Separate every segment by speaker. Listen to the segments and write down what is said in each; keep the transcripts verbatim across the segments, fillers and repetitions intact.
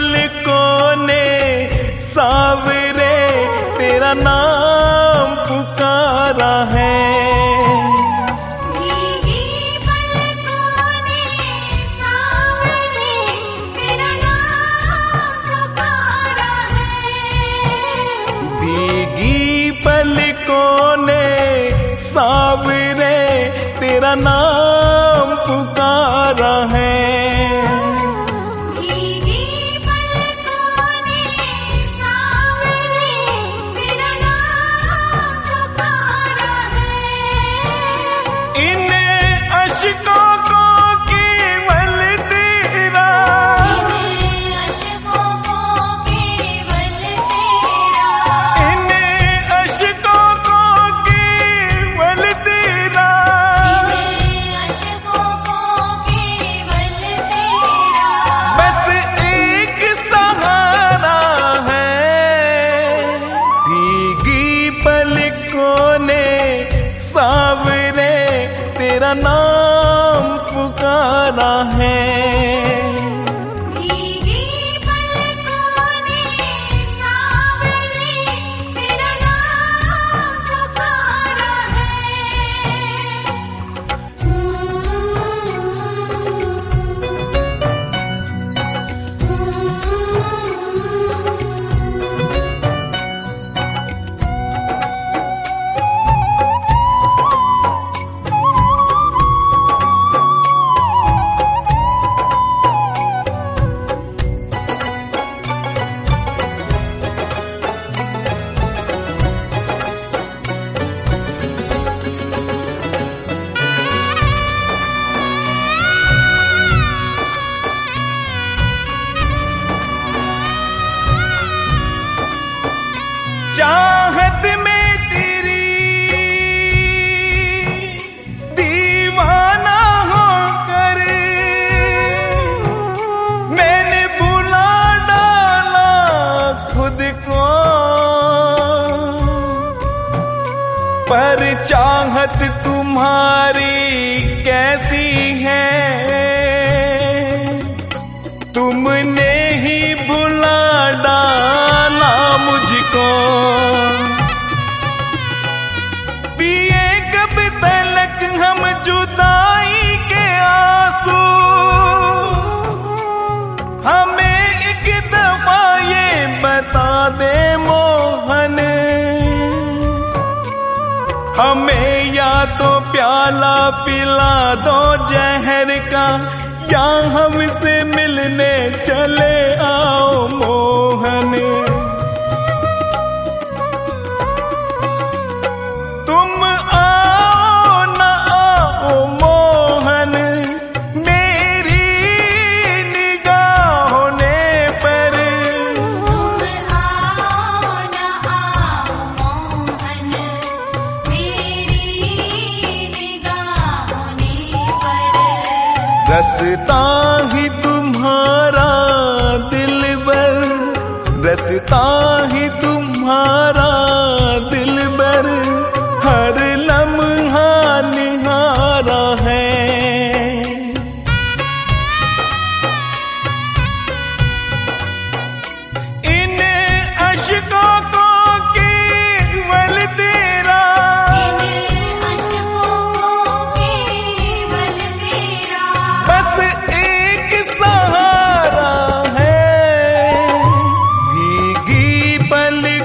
Speaker 1: पलकों ने सावरे तेरा नाम पुकारा है। भीगी पलकों ने सावरे तेरा नाम पुकारा है।
Speaker 2: भीगी पलकों ने सावरे तेरा नाम पुकारा है।
Speaker 1: इन अश्कों को केवल तेरा,
Speaker 2: इन अश्कों को केवल तेरा,
Speaker 1: इन अश्कों को केवल तेरा,
Speaker 2: इन अश्कों को केवल तेरा,
Speaker 1: बस एक सहारा है। भीगी पलकों ने सावरे तेरा नाम पुकारा है।
Speaker 2: भीगी पलकों ने सावरे तेरा नाम पुकारा
Speaker 1: चाहत में तेरी दीवाना होकर मैंने भुला डाला खुद को, पर चाहत तुम्हारी कैसी है तुमने ही भुला डाला मुझको। पिए कब तलक हम जुदाई के आंसू, हमें एक दफा ये बता दे मोहन, हमें या तो प्याला पिला दो जहर का, या हमसे मिलने चले आओ मोहन। तुम आओ न आओ मोहन, मेरी निगाहों ने पर,
Speaker 2: तुम आओ न आओ मोहन, मेरी निगाहों ने पर,
Speaker 1: रसता ही तुम्हारा दिलबर, रसता ही तुम्हारा दिलबर, हर लम्हा निहारा है। इन अश्कों को केवल तेरा,
Speaker 2: इन अश्कों को केवल तेरा,
Speaker 1: बस एक सहारा है। भीगी पल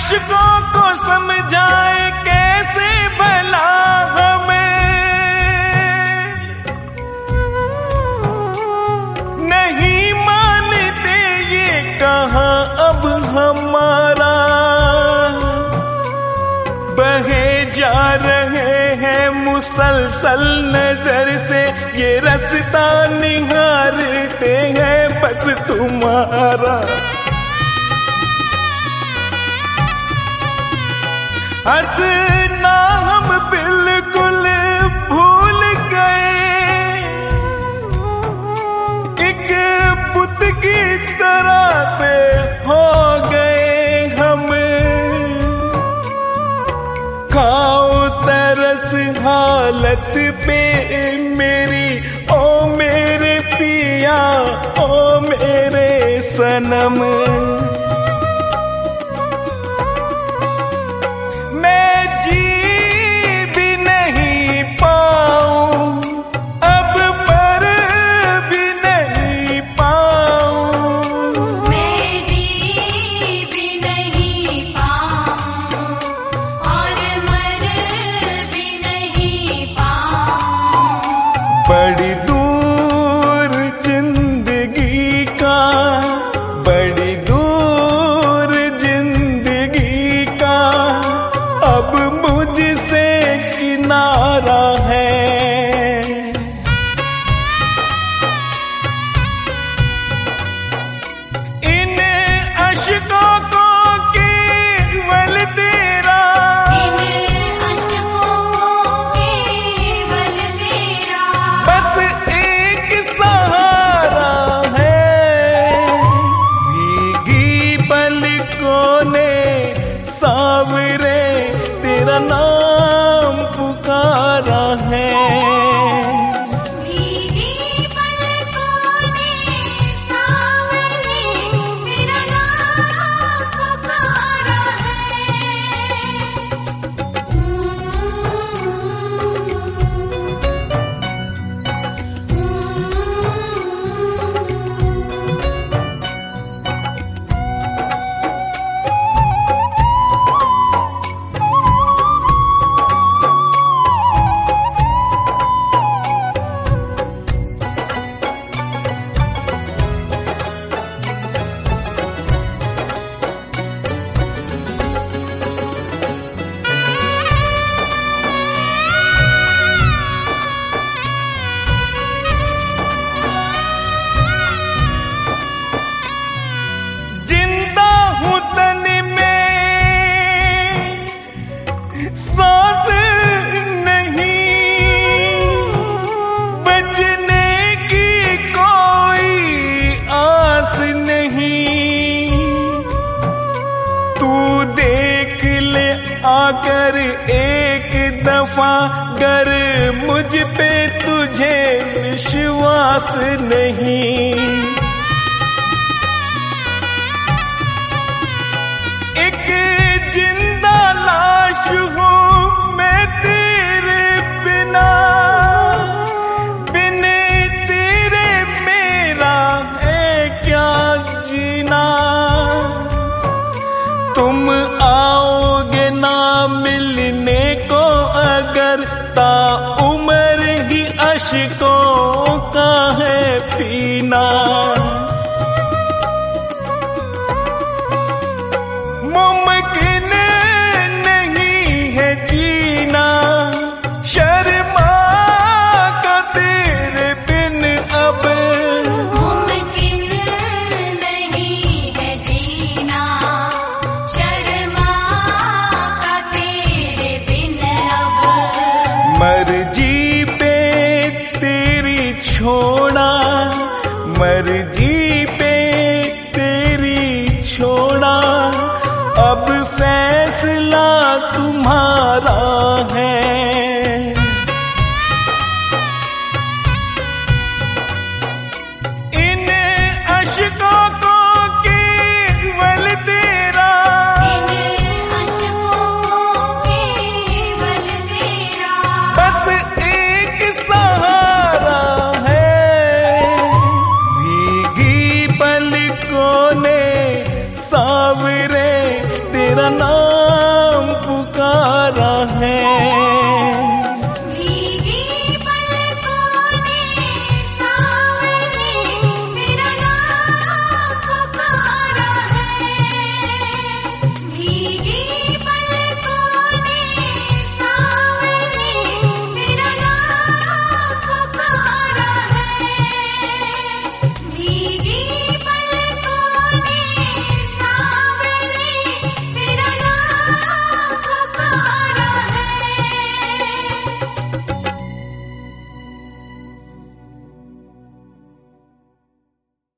Speaker 1: अशकों को समझाए कैसे भला हमें, नहीं मानते ये कहाँ अब हमारा, बहे जा रहे हैं मुसलसल नजर से, ये रास्ता निहारते हैं बस तुम्हारा। हंसना हम बिल्कुल भूल गए, एक बुत की तरह से हो गए हम। खाओ तरस हालत पे मेरी, ओ मेरे पिया ओ मेरे सनम। मैं जी भी नहीं पाऊं अब, मर भी नहीं पाऊं।
Speaker 2: मैं जी भी नहीं पाऊं और मर भी नहीं पाऊं।
Speaker 1: बड़ी दूर जिंदगी का, बड़ी दूर जिंदगी का अब मुझसे किनारा है। इन अशकों को केवल तेरा,
Speaker 2: इन अशकों को केवल तेरा
Speaker 1: बस एक सहारा है। भीगी पलकों ने सावरे तेरा नाम पुकारा है।
Speaker 2: भीगी पलकों ने सावरे तेरा नाम पुकारा जिंदा हूँ तन में, सांस नहीं, बचने की कोई आस नहीं। तू देख ले आकर एक दफा, गर मुझ पे तुझे विश्वास नहीं। एक जिंदा लाश हूँ मैं तेरे बिना, बिन तेरे मेरा है क्या जीना। तुम आओगे ना मिलने को अगर, ता उम्र ही अशकों का है पीना। मुमकिन नहीं है जीना शर्मा का तेरे बिन अब, मुमकिन नहीं है जीना शर्मा का तेरे बिन अब।
Speaker 1: मर्जी पे तेरी छोड़ा, मर्जी